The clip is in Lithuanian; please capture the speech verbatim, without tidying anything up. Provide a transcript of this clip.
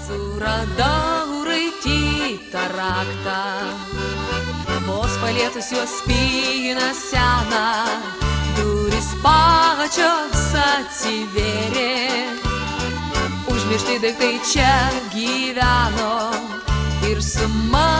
Suradau raitytą raktą, vos palietus juos spyną seną, durys pačios atsivėrė. Užmiršti daiktai čia gyveno ir su manimi